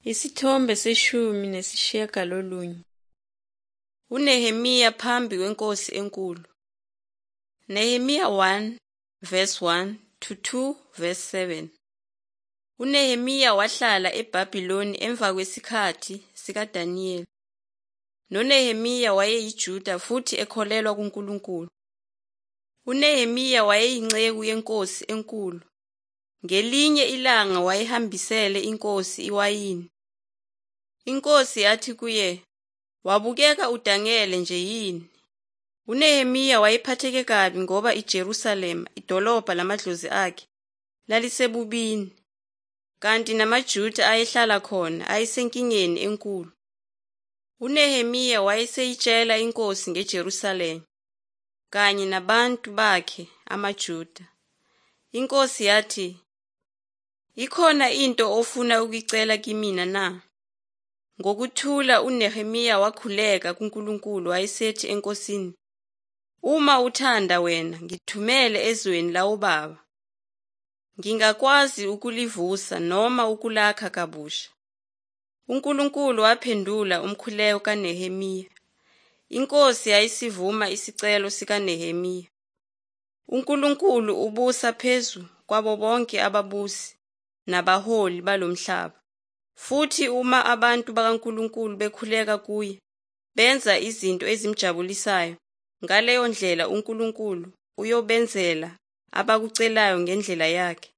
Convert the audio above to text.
Isithombe seshumi nesishiyagalolunye. UNehemiya phambi kwenkosi enkulu. Nehemiya 1 verse 1 to 2 verse 7. UNehemiya wahlala eBhabhiloni emva kwesikhathi sikaDaniyeli. NoNehemiya wayeyiJuda futhi ekholelwa kuNkulunkulu. UNehemiya wayeyinceku yenkosi enkulu. Ngelinye ilanga wayehambisele inkosi iwayini. Inkosi yathi kuye, "Wabukeka udangele nje yini?" UNehemiya wayephatheke kabi ngoba iJerusalema, idolobha lamadlozi akhe, lalisebubini, kanti namaJuda ayehlala khona ayesenkingeni enkulu. UNehemiya wayeseyitshela inkosi ngeJerusalema kanye nabantu bakhe amaJuda. Inkosi yathi, "Ikhona into ofuna ukuyicela kimina na?" Ngokuthula uNehemiya wakhuleka kuNkulunkulu wayesethi enkosini, "Uma uthanda wena ngithumele ezweni lawobaba. Ngingakwazi ukulivusa noma ukulakha kabusha." UNkulunkulu waphendula umkhuleko kaNehemiya. Inkosi yayisivuma isicelo sikaNehemiya. UNkulunkulu ubusa phezu kwabo bonke ababusi nabaholi balomhlaba. Futhi uma abantu bakaNkulunkulu bekhuleka kuye, benza izinto ezimjabulisayo, ngaleyo ndlela uNkulunkulu uyobenzela abakucelayo ngendlela yakhe.